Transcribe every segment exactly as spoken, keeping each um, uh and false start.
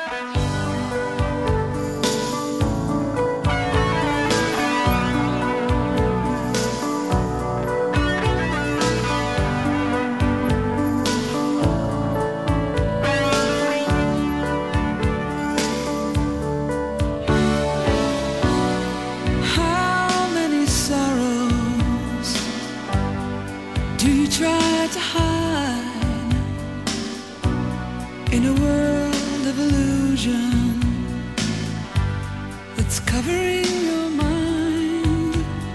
Try to hide in a world of illusion that's covering your mind.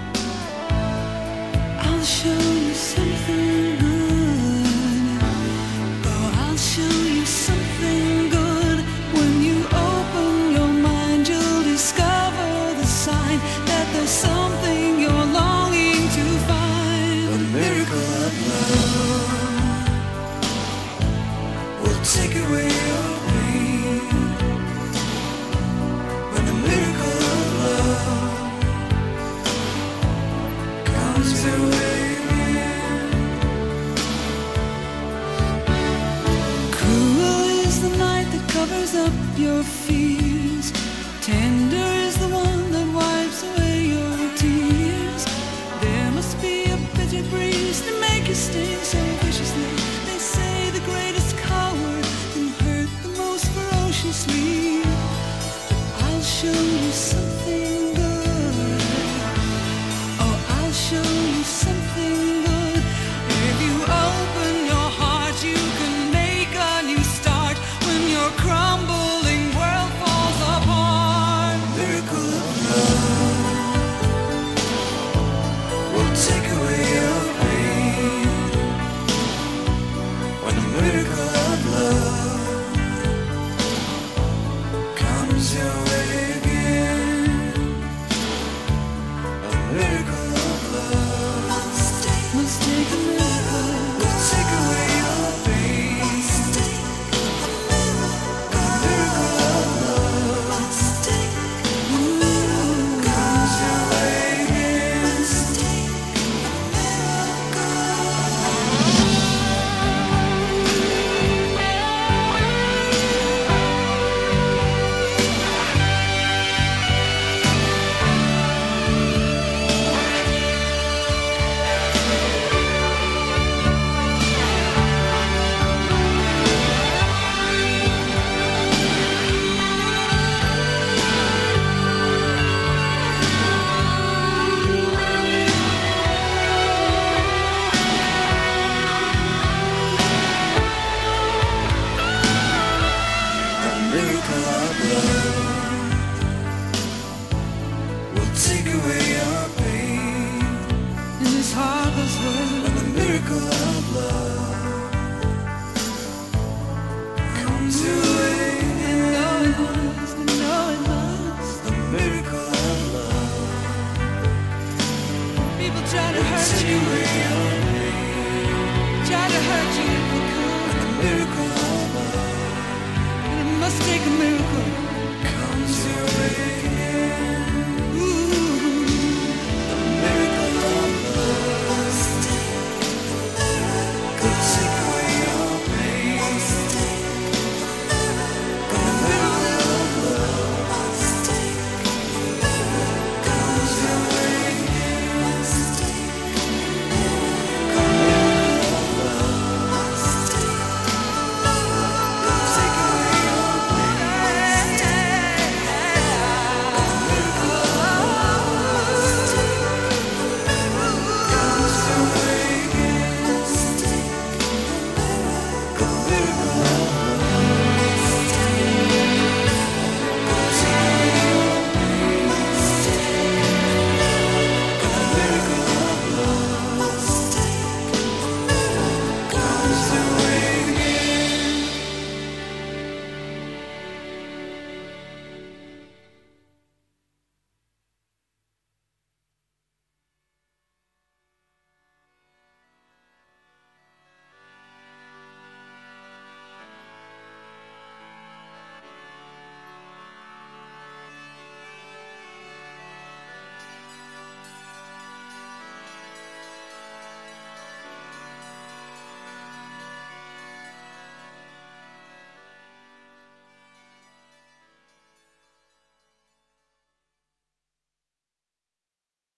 I'll show you something good. Oh, I'll show you something good. When you open your mind, you'll discover the sign that there's something you're longing to find. A miracle of love will take away your pain. When the miracle of love comes your way again. Cruel is the night that covers up your fears. Tender is the one that wipes away your tears. There must be a bitter breeze to make you sting so viciously. They say the greatest coward can hurt the most ferociously. I'll show you something good. Oh, I'll show you something good. If you open your heart, you can make a new start. When your crumbling world falls apart, miracle of love will take away your pain. When the miracle of love comes your way again. A miracle of love must take a miracle, will take away your pain. A miracle of love must take a miracle, comes your way again. A miracle of love will take away your pain. In this heartless world, when the miracle of love comes your way, you know it must, you know it must. The miracle of love, people try to hurt you, try to hurt you if they could. When the miracle of